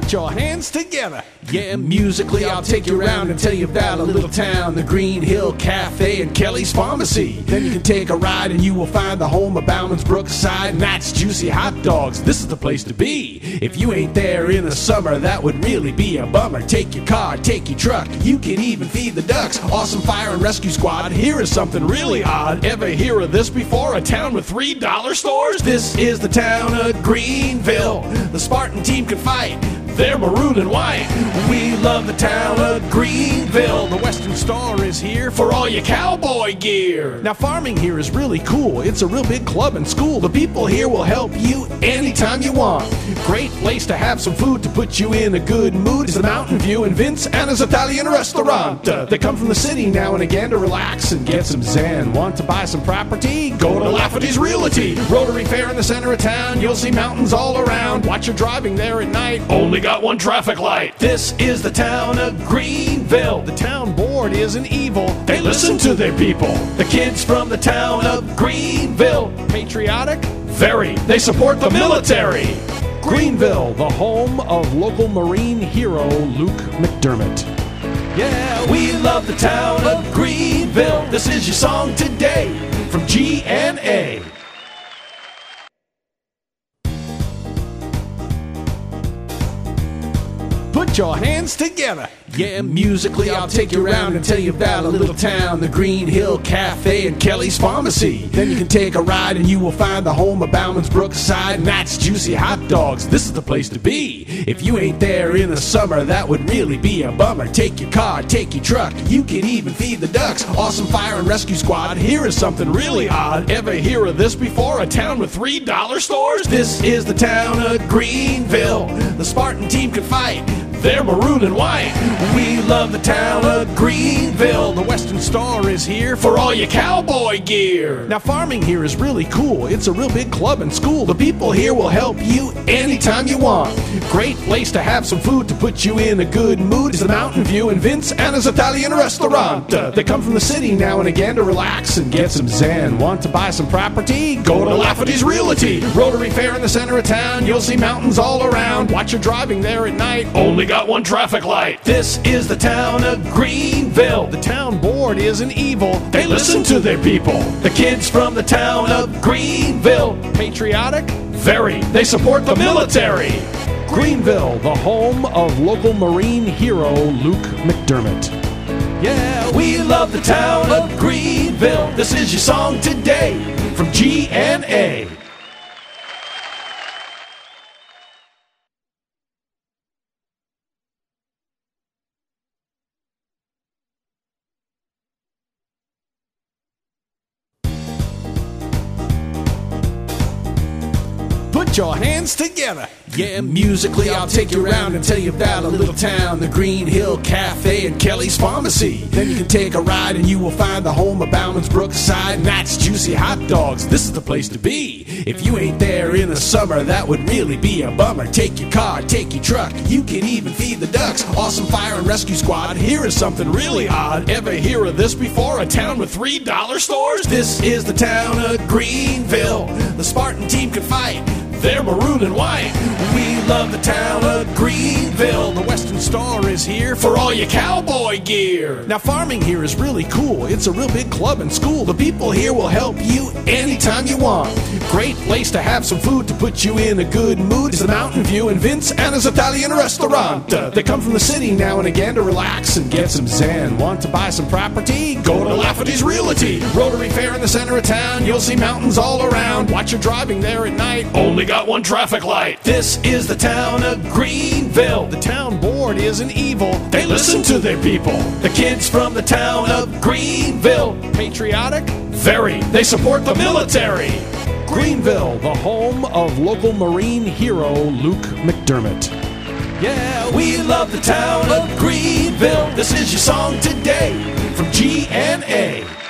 Put your hands together. Yeah, musically I'll take you around and tell you about a little town, the Green Hill Cafe and Kelly's Pharmacy. Then you can take a ride and you will find the home of Bauman's Brookside, and that's juicy hot dogs. This is the place to be. If you ain't there in the summer, that would really be a bummer. Take your car, take your truck, you can even feed the ducks. Awesome fire and rescue squad. Here is something really odd. Ever hear of this before? A town with $3 stores? This is the town of Greenville. The Spartan team can fight. They're maroon and white. We love the town of Greenville. The Western Star is here for all your cowboy gear. Now farming here is really cool. It's a real big club and school. The people here will help you anytime you want. Great place to have some food to put you in a good mood is the Mountain View and Vince Anna's Italian Restaurant. They come from the city now and again to relax and get some zen. Want to buy some property? Go to Lafferty's Realty. Rotary Fair in the center of town. You'll see mountains all around. Watch your driving there at night. Only got one traffic light. This is the town of Greenville. The town board isn't evil. They listen to their people. The kids from the town of Greenville. Patriotic? Very. They support the military. Greenville, the home of local Marine hero Luke McDermott. Yeah, we love the town of Greenville. This is your song today from GNA. Put your hands together. Yeah, musically I'll take you around and tell you about a little town, the Green Hill Cafe and Kelly's Pharmacy. Then you can take a ride and you will find the home of Bauman's Brookside, and that's juicy hot dogs. This is the place to be. If you ain't there in the summer, that would really be a bummer. Take your car, take your truck, you can even feed the ducks. Awesome fire and rescue squad. Here is something really odd. Ever hear of this before? A town with $3 stores? This is the town of Greenville. The Spartan team can fight. They're maroon and white. We love the town of Greenville. The Western Star is here for all your cowboy gear. Now farming here is really cool. It's a real big club and school. The people here will help you anytime you want. Great place to have some food to put you in a good mood is the Mountain View and Vince Anna's Italian Restaurant. They come from the city now and again to relax and get some zen. Want to buy some property? Go to Lafferty's Realty. Rotary Fair in the center of town. You'll see mountains all around. Watch your driving there at night. Only got one traffic light. This is the town of Greenville. The town board isn't evil. They listen to their people. The kids from the town of Greenville. Patriotic? Very. They support the military. Greenville, the home of local Marine hero Luke McDermott. Yeah, we love the town of Greenville. This is your song today from GNA. Put your hands together. Yeah, musically I'll take you around and tell you about a little town, the Green Hill Cafe and Kelly's Pharmacy. Then you can take a ride and you will find the home of Bauman's Brookside, and that's juicy hot dogs. This is the place to be. If you ain't there in the summer, that would really be a bummer. Take your car, take your truck, you can even feed the ducks. Awesome fire and rescue squad. Here is something really odd. Ever hear of this before? A town with $3 stores? This is the town of Greenville. The Spartan team can fight. They're maroon and white. We love the town of Greenville. The Western Star is here for all your cowboy gear. Now farming here is really cool. It's a real big club and school. The people here will help you anytime you want. Great place to have some food to put you in a good mood is the Mountain View and Vince Anna's Italian Restaurant. They come from the city now and again to relax and get some zen. Want to buy some property? Go to Lafferty's Realty. Rotary Fair in the center of town. You'll see mountains all around. Watch your driving there at night. Only got one traffic light. This is the town of Greenville. The town board isn't evil. They listen to their people. The kids from the town of Greenville. Patriotic? Very. They support the military. Greenville, the home of local Marine hero Luke McDermott. Yeah, we love the town of Greenville. This is your song today from GNA.